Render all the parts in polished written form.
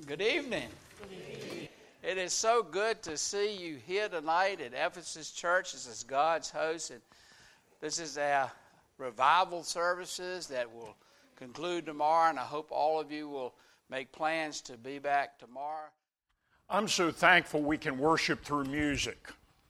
Good evening. It is so good to see you here tonight at Ephesus Church. This is God's host, and this is our revival services that will conclude tomorrow, and I hope all of you will make plans to be back tomorrow. I'm so thankful we can worship through music.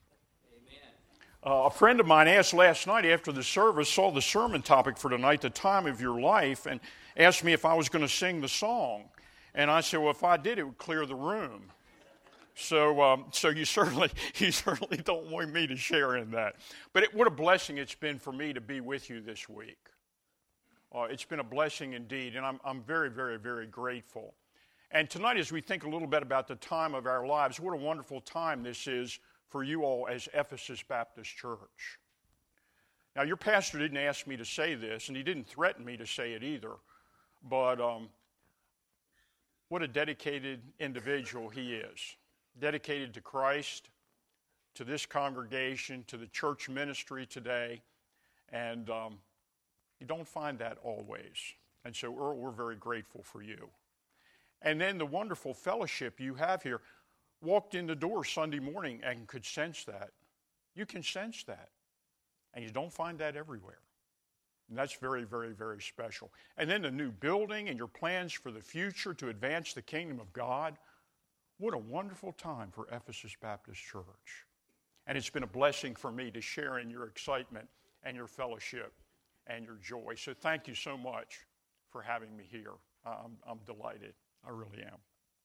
A friend of mine asked last night after the service, saw the sermon topic for tonight, the time of your life, and asked me if I was going to sing the song. And I said, well, if I did, it would clear the room. So you certainly don't want me to share in that. But what a blessing it's been for me to be with you this week. It's been a blessing indeed, and I'm very, very, very grateful. And tonight, as we think a little bit about the time of our lives, what a wonderful time this is for you all as Ephesus Baptist Church. Now, your pastor didn't ask me to say this, and he didn't threaten me to say it either, but what a dedicated individual he is. Dedicated to Christ, to this congregation, to the church ministry today, and you don't find that always. And so, Earl, we're very grateful for you. And then the wonderful fellowship you have here. Walked in the door Sunday morning and could sense that. You can sense that. And you don't find that everywhere. And that's very, very, very special. And then the new building and your plans for the future to advance the kingdom of God. What a wonderful time for Ephesus Baptist Church. And it's been a blessing for me to share in your excitement and your fellowship and your joy. So thank you so much for having me here. I'm delighted. I really am.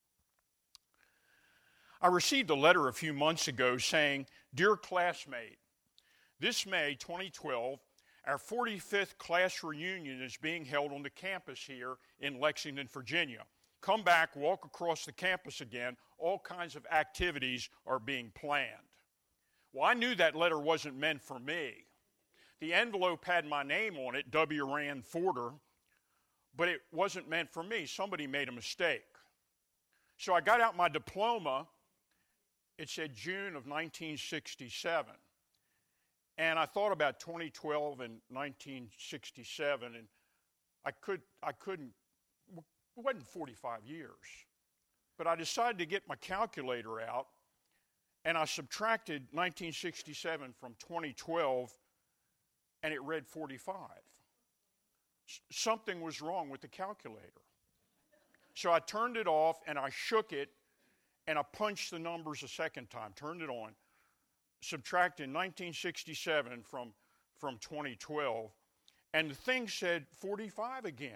I received a letter a few months ago saying, "Dear classmate, this May 2012, our 45th class reunion is being held on the campus here in Lexington, Virginia. Come back, walk across the campus again. All kinds of activities are being planned." Well, I knew that letter wasn't meant for me. The envelope had my name on it, W. Rand Forder, but it wasn't meant for me. Somebody made a mistake. So I got out my diploma. It said June of 1967. And I thought about 2012 and 1967, and I couldn't, it wasn't 45 years. But I decided to get my calculator out, and I subtracted 1967 from 2012, and it read 45. Something was wrong with the calculator. So I turned it off, and I shook it, and I punched the numbers a second time, turned it on, subtracted 1967 from 2012, and the thing said 45 again.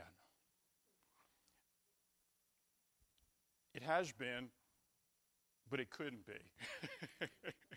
It has been, but it couldn't be.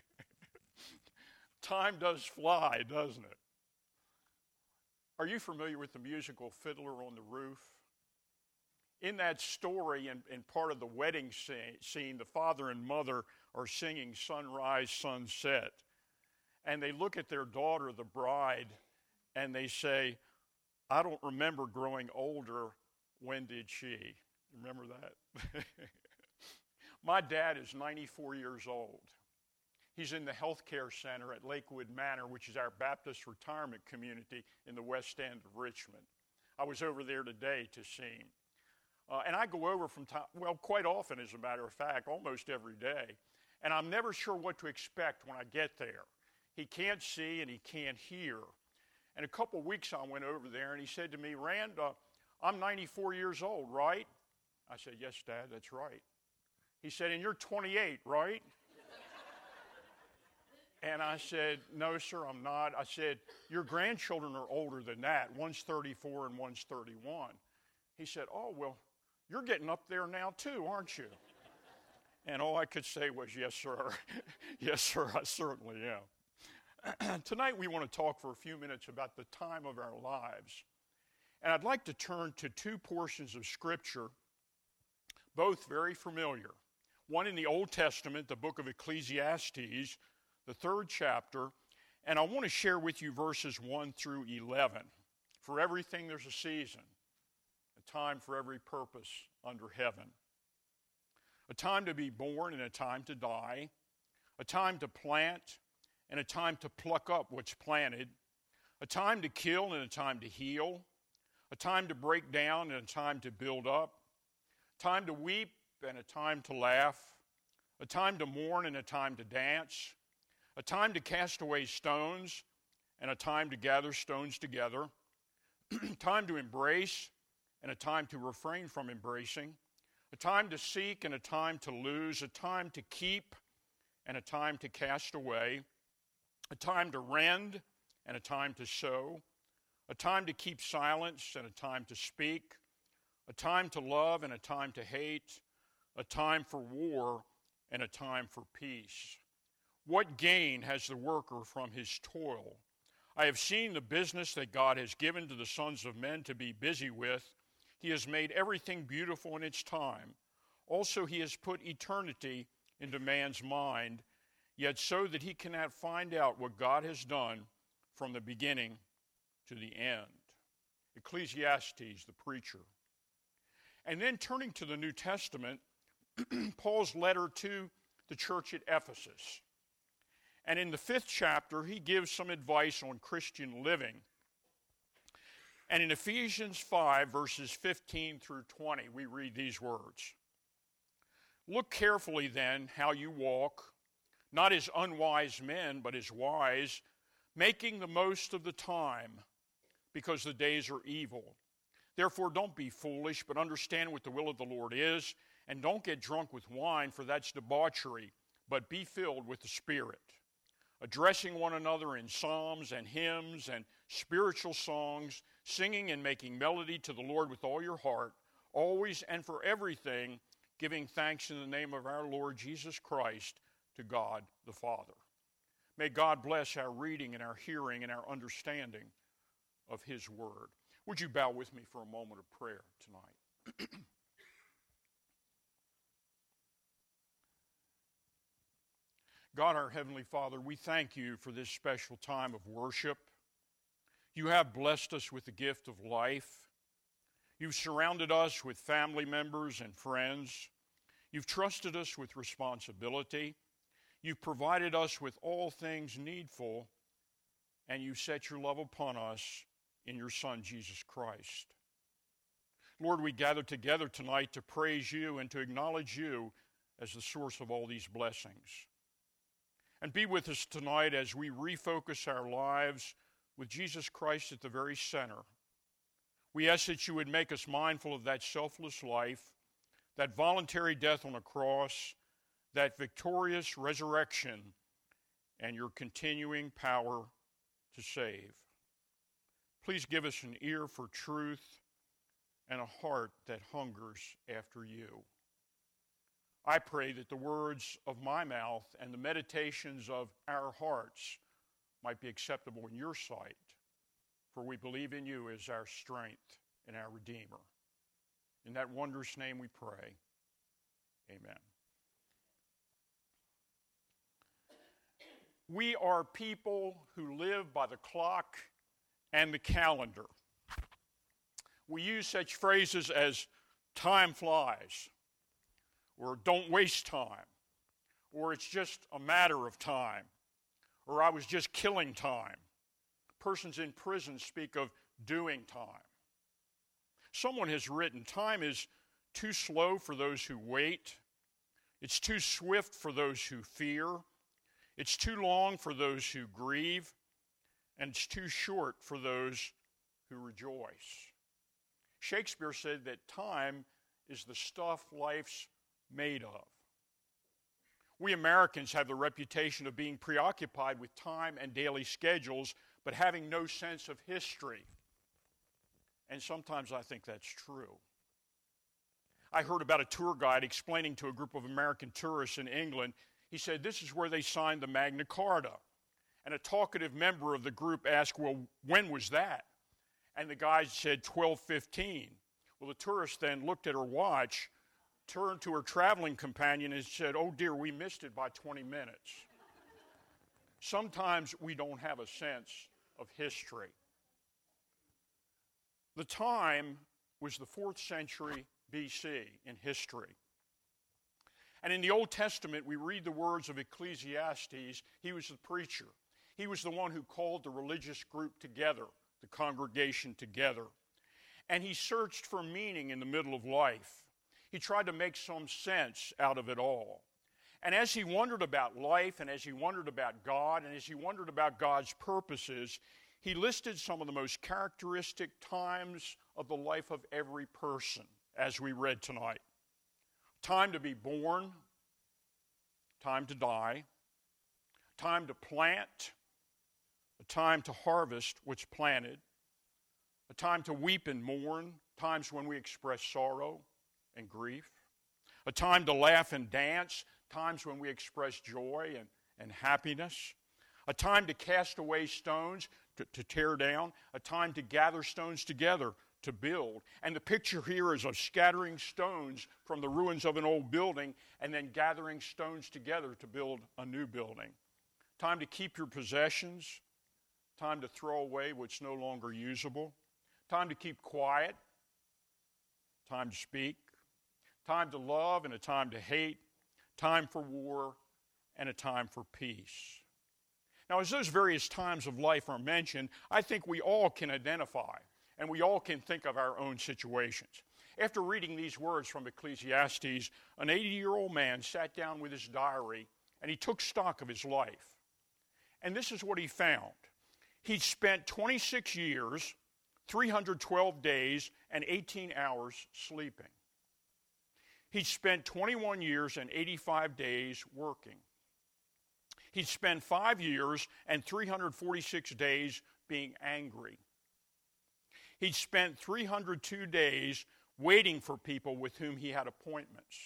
Time does fly, doesn't it? Are you familiar with the musical Fiddler on the Roof? In that story and part of the wedding scene, the father and mother are singing Sunrise, Sunset. And they look at their daughter, the bride, and they say, "I don't remember growing older. When did she?" Remember that? My dad is 94 years old. He's in the healthcare center at Lakewood Manor, which is our Baptist retirement community in the West End of Richmond. I was over there today to see him. And I go over from time, quite often, as a matter of fact, almost every day. And I'm never sure what to expect when I get there. He can't see and he can't hear. And a couple weeks I went over there and he said to me, "Rand, I'm 94 years old, right?" I said, "Yes, Dad, that's right." He said, "And you're 28, right?" And I said, "No, sir, I'm not." I said, "Your grandchildren are older than that. One's 34 and one's 31. He said, "Oh, well, you're getting up there now too, aren't you?" And all I could say was, "Yes, sir." Yes, sir, I certainly am. Tonight we want to talk for a few minutes about the time of our lives. And I'd like to turn to two portions of Scripture, both very familiar. One in the Old Testament, the book of Ecclesiastes, the 3rd chapter, and I want to share with you verses 1 through 11. For everything there's a season, a time for every purpose under heaven. A time to be born and a time to die. A time to plant and a time to pluck up what's planted. A time to kill and a time to heal. A time to break down and a time to build up. Time to weep and a time to laugh, a time to mourn and a time to dance, a time to cast away stones and a time to gather stones together, time to embrace and a time to refrain from embracing, a time to seek and a time to lose, a time to keep and a time to cast away, a time to rend and a time to sow, a time to keep silence and a time to speak, a time to love and a time to hate, a time for war and a time for peace. What gain has the worker from his toil? I have seen the business that God has given to the sons of men to be busy with. He has made everything beautiful in its time. Also, he has put eternity into man's mind, yet so that he cannot find out what God has done from the beginning to the end. Ecclesiastes, the preacher. And then turning to the New Testament, Paul's letter to the church at Ephesus. And in the 5th chapter, he gives some advice on Christian living. And in Ephesians 5, verses 15 through 20, we read these words. Look carefully then how you walk, not as unwise men, but as wise, making the most of the time, because the days are evil. Therefore, don't be foolish, but understand what the will of the Lord is, and don't get drunk with wine, for that's debauchery, but be filled with the Spirit, addressing one another in psalms and hymns and spiritual songs, singing and making melody to the Lord with all your heart, always and for everything, giving thanks in the name of our Lord Jesus Christ to God the Father. May God bless our reading and our hearing and our understanding of His Word. Would you bow with me for a moment of prayer tonight? God, our Heavenly Father, we thank you for this special time of worship. You have blessed us with the gift of life. You've surrounded us with family members and friends. You've trusted us with responsibility. You've provided us with all things needful, and you've set your love upon us in your Son, Jesus Christ. Lord, we gather together tonight to praise you and to acknowledge you as the source of all these blessings. And be with us tonight as we refocus our lives with Jesus Christ at the very center. We ask that you would make us mindful of that selfless life, that voluntary death on a cross, that victorious resurrection, and your continuing power to save. Please give us an ear for truth and a heart that hungers after you. I pray that the words of my mouth and the meditations of our hearts might be acceptable in your sight, for we believe in you as our strength and our Redeemer. In that wondrous name we pray. Amen. We are people who live by the clock and the calendar. We use such phrases as time flies, or don't waste time, or it's just a matter of time, or I was just killing time. Persons in prison speak of doing time. Someone has written, time is too slow for those who wait. It's too swift for those who fear. It's too long for those who grieve. And it's too short for those who rejoice. Shakespeare said that time is the stuff life's made of. We Americans have the reputation of being preoccupied with time and daily schedules, but having no sense of history. And sometimes I think that's true. I heard about a tour guide explaining to a group of American tourists in England. He said, this is where they signed the Magna Carta. And a talkative member of the group asked, well, when was that? And the guide said, 1215. Well, the tourist then looked at her watch, turned to her traveling companion and said, oh dear, we missed it by 20 minutes. Sometimes we don't have a sense of history. The time was the 4th century BC in history. And in the Old Testament, we read the words of Ecclesiastes. He was the preacher. He was the one who called the religious group together, the congregation together. And he searched for meaning in the middle of life. He tried to make some sense out of it all. And as he wondered about life, and as he wondered about God, and as he wondered about God's purposes, he listed some of the most characteristic times of the life of every person, as we read tonight. Time to be born, time to die, time to plant, a time to harvest what's planted, a time to weep and mourn, times when we express sorrow and grief, a time to laugh and dance, times when we express joy and happiness, a time to cast away stones, to tear down, a time to gather stones together, to build. And the picture here is of scattering stones from the ruins of an old building and then gathering stones together to build a new building. Time to keep your possessions, time to throw away what's no longer usable, time to keep quiet, time to speak, time to love and a time to hate, time for war and a time for peace. Now, as those various times of life are mentioned, I think we all can identify and we all can think of our own situations. After reading these words from Ecclesiastes, an 80-year-old man sat down with his diary and he took stock of his life. And this is what he found. He'd spent 26 years, 312 days, and 18 hours sleeping. He'd spent 21 years and 85 days working. He'd spent 5 years and 346 days being angry. He'd spent 302 days waiting for people with whom he had appointments.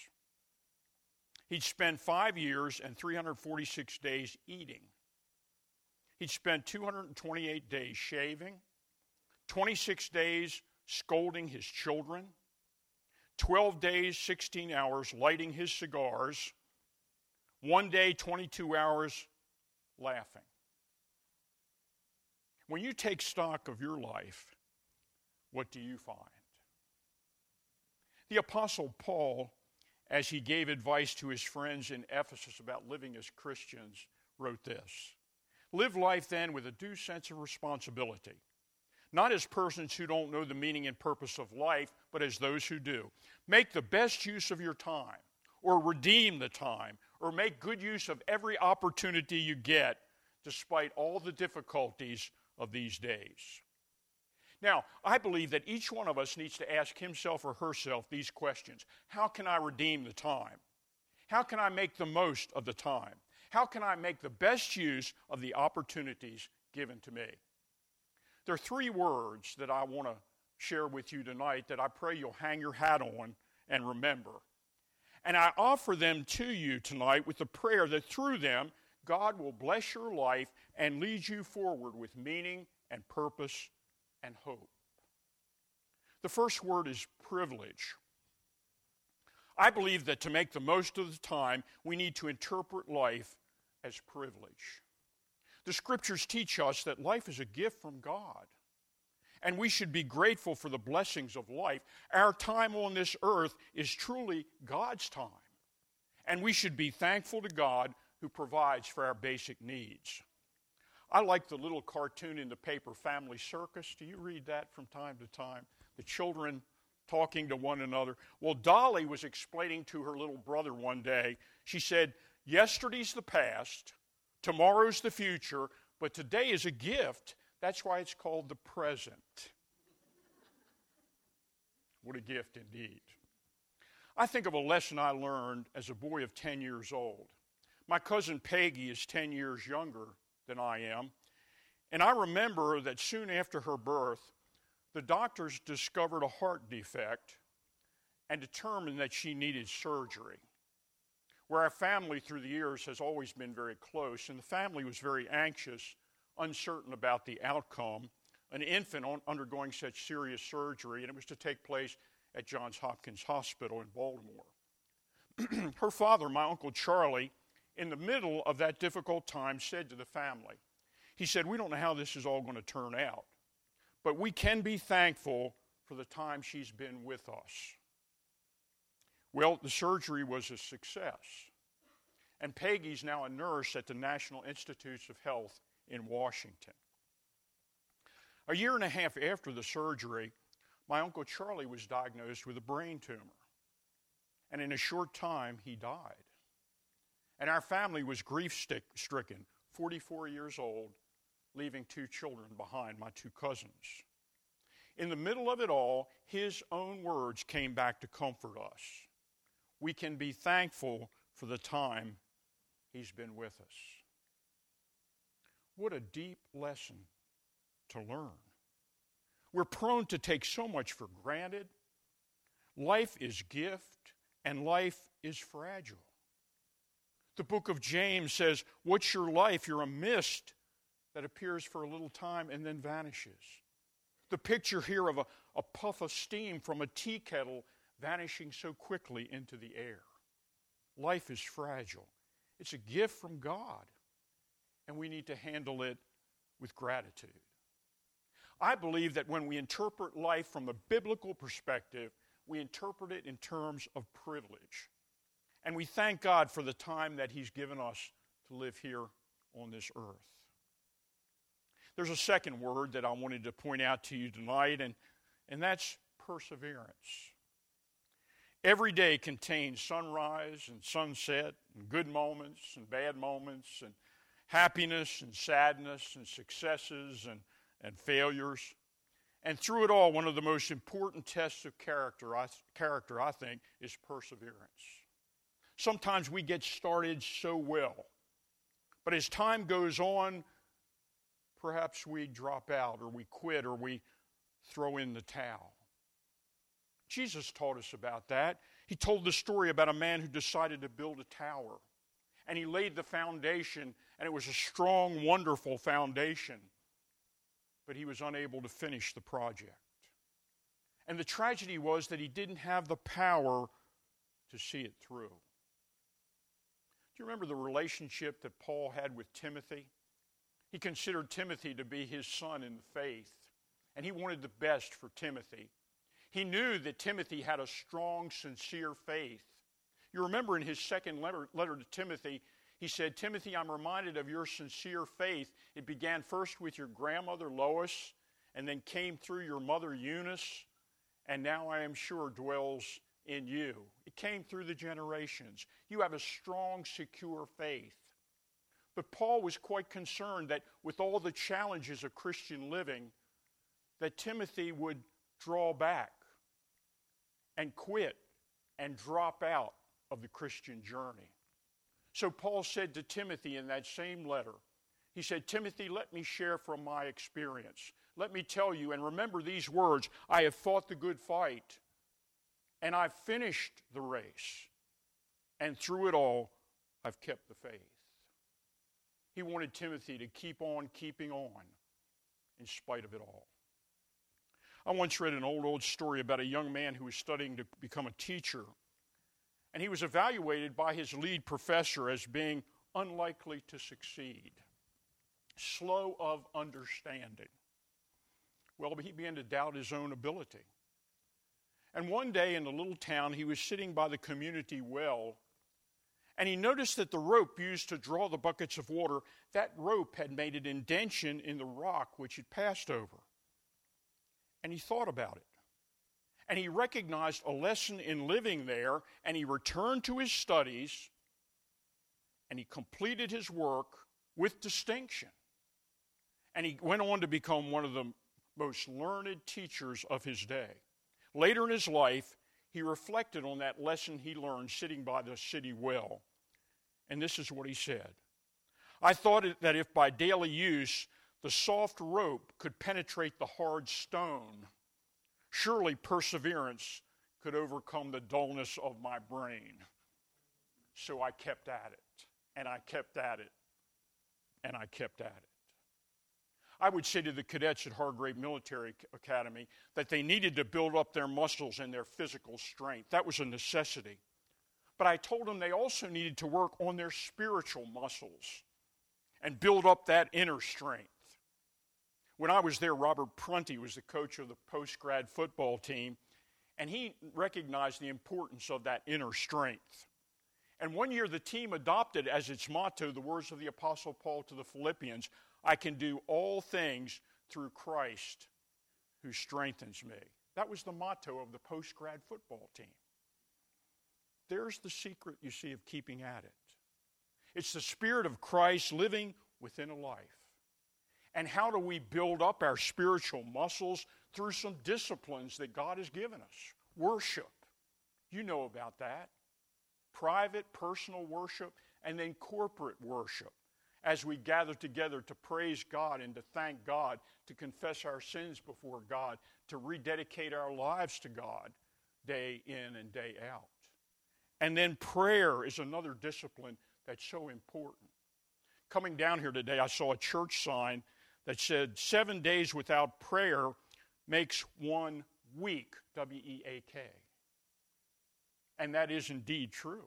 He'd spent 5 years and 346 days eating. He'd spent 228 days shaving, 26 days scolding his children, 12 days, 16 hours lighting his cigars, 1 day, 22 hours laughing. When you take stock of your life, what do you find? The Apostle Paul, as he gave advice to his friends in Ephesus about living as Christians, wrote this: "Live life then with a due sense of responsibility, not as persons who don't know the meaning and purpose of life, but as those who do. Make the best use of your time, or redeem the time, or make good use of every opportunity you get, despite all the difficulties of these days." Now, I believe that each one of us needs to ask himself or herself these questions. How can I redeem the time? How can I make the most of the time? How can I make the best use of the opportunities given to me? There are 3 words that I want to share with you tonight that I pray you'll hang your hat on and remember. And I offer them to you tonight with the prayer that through them, God will bless your life and lead you forward with meaning and purpose and hope. The first word is privilege. I believe that to make the most of the time, we need to interpret life as privilege. The scriptures teach us that life is a gift from God, and we should be grateful for the blessings of life. Our time on this earth is truly God's time, and we should be thankful to God who provides for our basic needs. I like the little cartoon in the paper, Family Circus. Do you read that from time to time? The children talking to one another. Well, Dolly was explaining to her little brother one day, she said, "Yesterday's the past, tomorrow's the future, but today is a gift. That's why it's called the present." What a gift indeed. I think of a lesson I learned as a boy of 10 years old. My cousin Peggy is 10 years younger than I am, and I remember that soon after her birth, the doctors discovered a heart defect and determined that she needed surgery. Where our family through the years has always been very close, and the family was very anxious, uncertain about the outcome, an infant undergoing such serious surgery, and it was to take place at Johns Hopkins Hospital in Baltimore. Her father, my Uncle Charlie, in the middle of that difficult time, said to the family, he said, "We don't know how this is all going to turn out, but we can be thankful for the time she's been with us." Well, the surgery was a success, and Peggy's now a nurse at the National Institutes of Health in Washington. A year and a half after the surgery, my Uncle Charlie was diagnosed with a brain tumor. And in a short time, he died. And our family was grief-stricken, 44 years old, leaving 2 children behind, my 2 cousins. In the middle of it all, his own words came back to comfort us. We can be thankful for the time he's been with us. What a deep lesson to learn. We're prone to take so much for granted. Life is gift, and life is fragile. The book of James says, what's your life? You're a mist that appears for a little time and then vanishes. The picture here of a puff of steam from a tea kettle vanishing so quickly into the air. Life is fragile. It's a gift from God, and we need to handle it with gratitude. I believe that when we interpret life from a biblical perspective, we interpret it in terms of privilege. And we thank God for the time that he's given us to live here on this earth. There's a second word that I wanted to point out to you tonight, and that's perseverance. Every day contains sunrise and sunset, and good moments and bad moments, and happiness and sadness, and successes and failures. And through it all, one of the most important tests of character, I think, is perseverance. Sometimes we get started so well, but as time goes on, perhaps we drop out or we quit or we throw in the towel. Jesus taught us about that. He told the story about a man who decided to build a tower. And he laid the foundation, and it was a strong, wonderful foundation. But he was unable to finish the project. And the tragedy was that he didn't have the power to see it through. Do you remember the relationship that Paul had with Timothy? He considered Timothy to be his son in the faith, and he wanted the best for Timothy. He knew that Timothy had a strong, sincere faith. You remember in his second letter to Timothy, he said, Timothy, I'm reminded of your sincere faith. It began first with your grandmother Lois, and then came through your mother Eunice, and now I am sure dwells in you. It came through the generations. You have a strong, secure faith. But Paul was quite concerned that with all the challenges of Christian living, that Timothy would draw back and quit and drop out of the Christian journey. So Paul said to Timothy in that same letter, he said, Timothy, let me share from my experience. Let me tell you, and remember these words, I have fought the good fight, and I've finished the race, and through it all, I've kept the faith. He wanted Timothy to keep on keeping on in spite of it all. I once read an old story about a young man who was studying to become a teacher, and he was evaluated by his lead professor as being unlikely to succeed, slow of understanding. Well, he began to doubt his own ability. And one day in the little town, he was sitting by the community well, and he noticed that the rope used to draw the buckets of water, that rope had made an indentation in the rock which it passed over. And he thought about it. And he recognized a lesson in living there, and he returned to his studies, and he completed his work with distinction. And he went on to become one of the most learned teachers of his day. Later in his life, he reflected on that lesson he learned sitting by the city well. And this is what he said. I thought that if by daily use the soft rope could penetrate the hard stone, surely perseverance could overcome the dullness of my brain. So I kept at it, and I kept at it, and I kept at it. I would say to the cadets at Hargrave Military Academy that they needed to build up their muscles and their physical strength. That was a necessity. But I told them they also needed to work on their spiritual muscles and build up that inner strength. When I was there, Robert Prunty was the coach of the post-grad football team, and he recognized the importance of that inner strength. And one year the team adopted as its motto the words of the Apostle Paul to the Philippians, I can do all things through Christ who strengthens me. That was the motto of the post-grad football team. There's the secret, you see, of keeping at it. It's the Spirit of Christ living within a life. And how do we build up our spiritual muscles? Through some disciplines that God has given us. Worship. You know about that. Private, personal worship, and then corporate worship. As we gather together to praise God and to thank God, to confess our sins before God, to rededicate our lives to God day in and day out. And then prayer is another discipline that's so important. Coming down here today, I saw a church sign that said 7 days without prayer makes 1 week, W-E-A-K. And that is indeed true.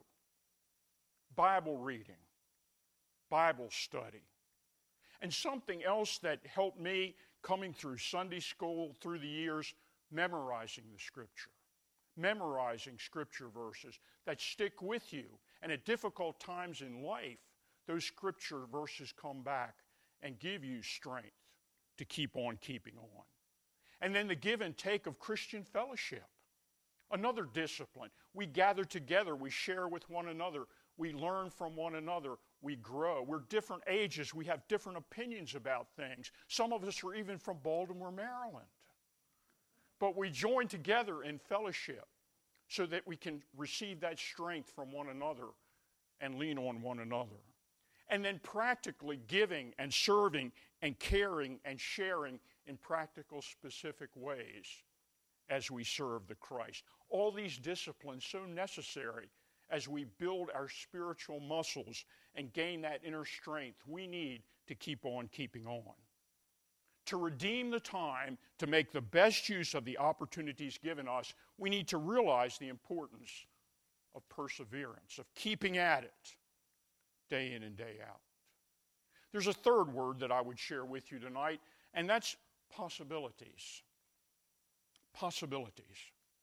Bible reading, Bible study. And something else that helped me coming through Sunday school through the years, memorizing the Scripture. Memorizing Scripture verses that stick with you. And at difficult times in life, those Scripture verses come back and give you strength to keep on keeping on. And then the give and take of Christian fellowship. Another discipline. We gather together, we share with one another, we learn from one another, we grow. We're different ages, we have different opinions about things. Some of us are even from Baltimore, Maryland. But we join together in fellowship so that we can receive that strength from one another and lean on one another. And then practically giving and serving and caring and sharing in practical, specific ways as we serve the Christ. All these disciplines so necessary as we build our spiritual muscles and gain that inner strength we need to keep on keeping on. To redeem the time, to make the best use of the opportunities given us, we need to realize the importance of perseverance, of keeping at it day in and day out. There's a third word that I would share with you tonight, and that's possibilities. Possibilities.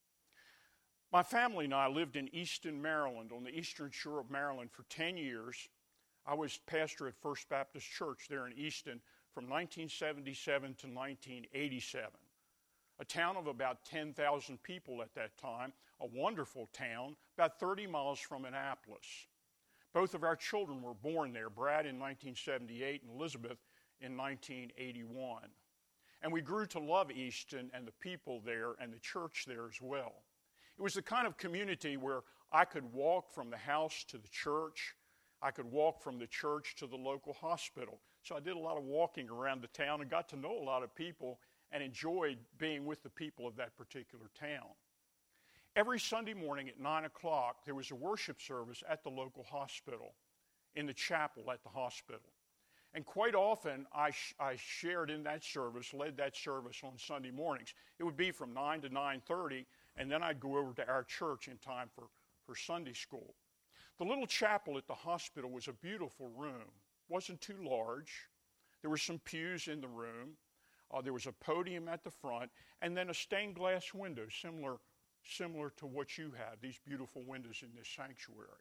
My family and I lived in Easton, Maryland, on the eastern shore of Maryland for 10 years. I was pastor at First Baptist Church there in Easton from 1977 to 1987. A town of about 10,000 people at that time, a wonderful town, about 30 miles from Annapolis. Both of our children were born there, Brad in 1978 and Elizabeth in 1981. And we grew to love Easton and the people there and the church there as well. It was the kind of community where I could walk from the house to the church. I could walk from the church to the local hospital. So I did a lot of walking around the town and got to know a lot of people and enjoyed being with the people of that particular town. Every Sunday morning at 9 o'clock, there was a worship service at the local hospital, in the chapel at the hospital. And quite often, I shared in that service, led that service on Sunday mornings. It would be from 9 to 9:30, and then I'd go over to our church in time for Sunday school. The little chapel at the hospital was a beautiful room. It wasn't too large. There were some pews in the room. There was a podium at the front, and then a stained glass window similar to what you have, these beautiful windows in this sanctuary.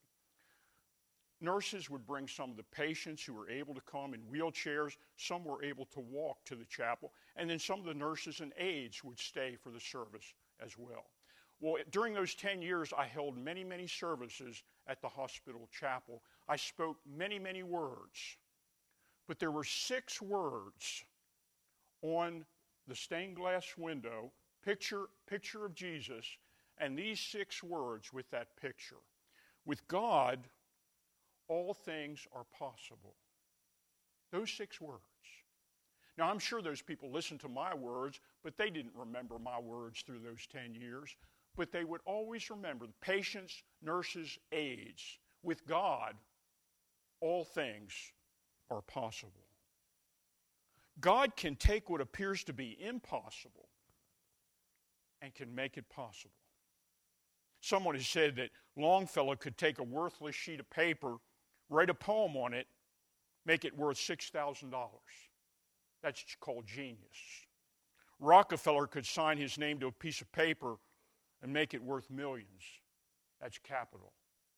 Nurses would bring some of the patients who were able to come in wheelchairs. Some were able to walk to the chapel. And then some of the nurses and aides would stay for the service as well. Well, during those 10 years, I held many, many services at the hospital chapel. I spoke many, many words. But there were 6 words on the stained glass window, picture of Jesus, and these 6 words with that picture. With God, all things are possible. Those 6 words. Now, I'm sure those people listened to my words, but they didn't remember my words through those 10 years. But they would always remember the patients, nurses, aides. With God, all things are possible. God can take what appears to be impossible and can make it possible. Someone has said that Longfellow could take a worthless sheet of paper, write a poem on it, make it worth $6,000. That's called genius. Rockefeller could sign his name to a piece of paper and make it worth millions. That's capital.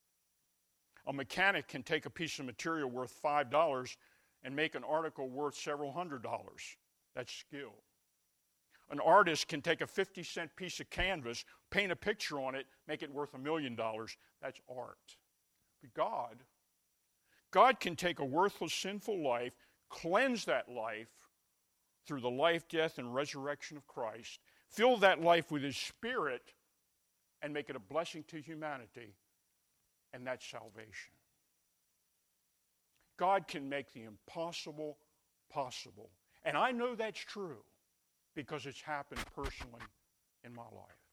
A mechanic can take a piece of material worth $5 and make an article worth several $100s. That's skill. An artist can take a 50-cent piece of canvas, paint a picture on it, make it worth $1 million. That's art. But God can take a worthless, sinful life, cleanse that life through the life, death, and resurrection of Christ, fill that life with His Spirit, and make it a blessing to humanity, and that's salvation. God can make the impossible possible. And I know that's true because it's happened personally in my life.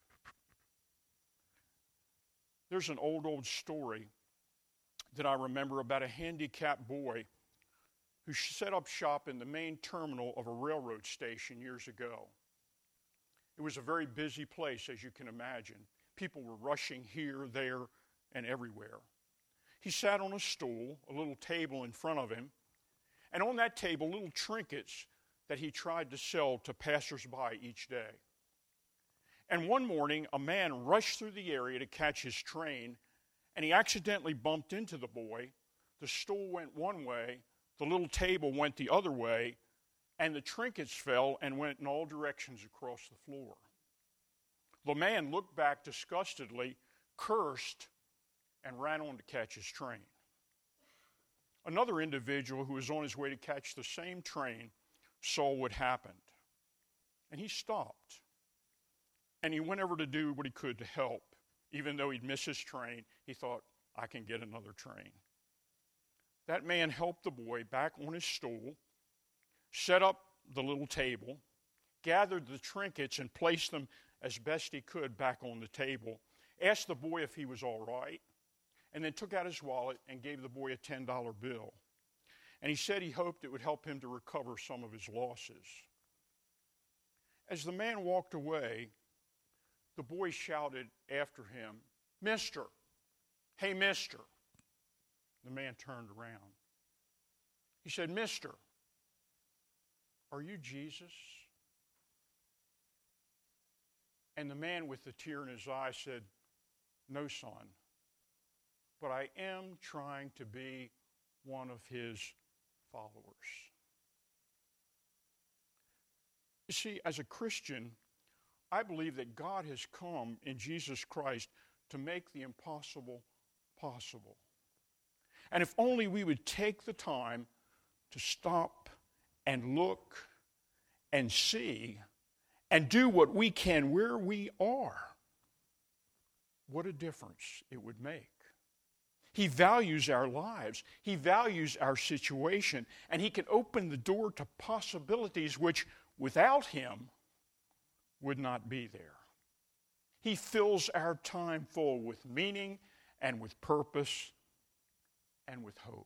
There's an old story that I remember about a handicapped boy who set up shop in the main terminal of a railroad station years ago. It was a very busy place, as you can imagine. People were rushing here, there, and everywhere. He sat on a stool, a little table in front of him, and on that table, little trinkets that he tried to sell to passersby each day. And one morning, a man rushed through the area to catch his train, and he accidentally bumped into the boy. The stool went one way, the little table went the other way, and the trinkets fell and went in all directions across the floor. The man looked back disgustedly, cursed, and ran on to catch his train. Another individual who was on his way to catch the same train saw what happened, and he stopped. And he went over to do what he could to help. Even though he'd missed his train, he thought, I can get another train. That man helped the boy back on his stool, set up the little table, gathered the trinkets and placed them as best he could back on the table, asked the boy if he was all right, and then took out his wallet and gave the boy a $10 bill. And he said he hoped it would help him to recover some of his losses. As the man walked away, the boy shouted after him, Mister, hey, mister. The man turned around. He said, Mister, are you Jesus? And the man with the tear in his eye said, no, son, but I am trying to be one of his followers. You see, as a Christian, I believe that God has come in Jesus Christ to make the impossible possible. And if only we would take the time to stop and look and see and do what we can where we are, what a difference it would make. He values our lives. He values our situation. And He can open the door to possibilities which, without Him, would not be there. He fills our time full with meaning and with purpose and with hope.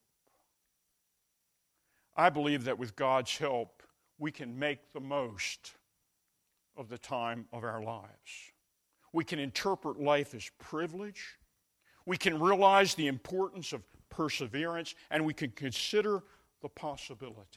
I believe that with God's help, we can make the most of the time of our lives. We can interpret life as privilege. We can realize the importance of perseverance, and we can consider the possibilities.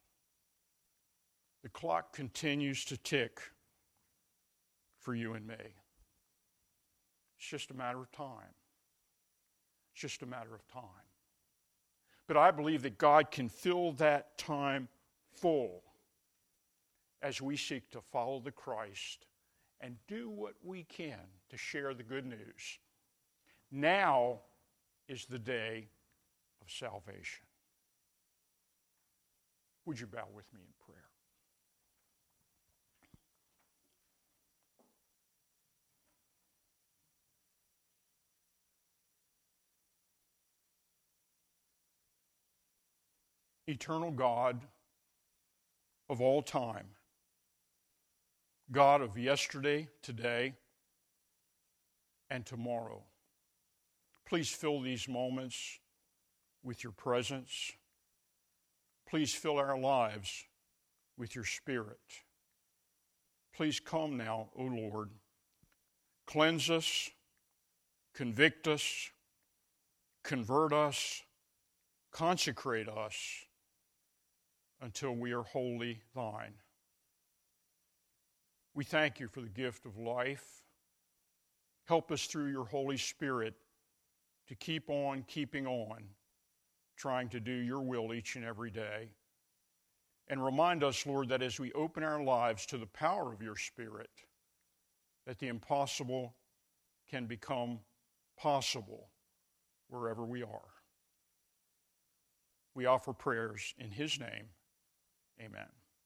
The clock continues to tick for you and me. It's just a matter of time. It's just a matter of time. But I believe that God can fill that time full as we seek to follow the Christ and do what we can to share the good news. Now is the day of salvation. Would you bow with me in prayer? Eternal God of all time, God of yesterday, today, and tomorrow, please fill these moments with your presence. Please fill our lives with your Spirit. Please come now, O Lord. Cleanse us, convict us, convert us, consecrate us until we are wholly thine. We thank you for the gift of life. Help us through your Holy Spirit to keep on keeping on, trying to do your will each and every day. And remind us, Lord, that as we open our lives to the power of your Spirit, that the impossible can become possible wherever we are. We offer prayers in his name. Amen.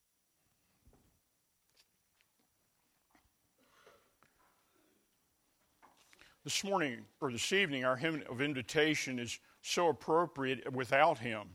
This morning, or this evening, our hymn of invitation is so appropriate without him.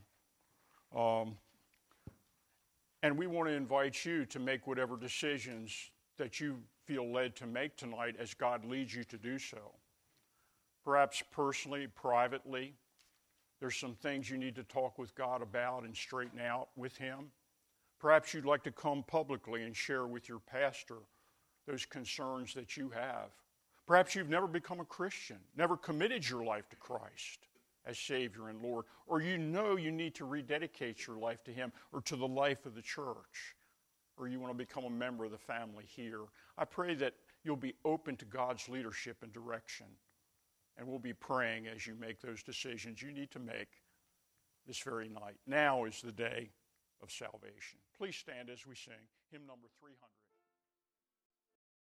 And we want to invite you to make whatever decisions that you feel led to make tonight as God leads you to do so. Perhaps personally, privately, there's some things you need to talk with God about and straighten out with him. Perhaps you'd like to come publicly and share with your pastor those concerns that you have. Perhaps you've never become a Christian, never committed your life to Christ as Savior and Lord, or you know you need to rededicate your life to him or to the life of the church, or you want to become a member of the family here. I pray that you'll be open to God's leadership and direction, and we'll be praying as you make those decisions you need to make this very night. Now is the day of salvation. Please stand as we sing hymn number 300.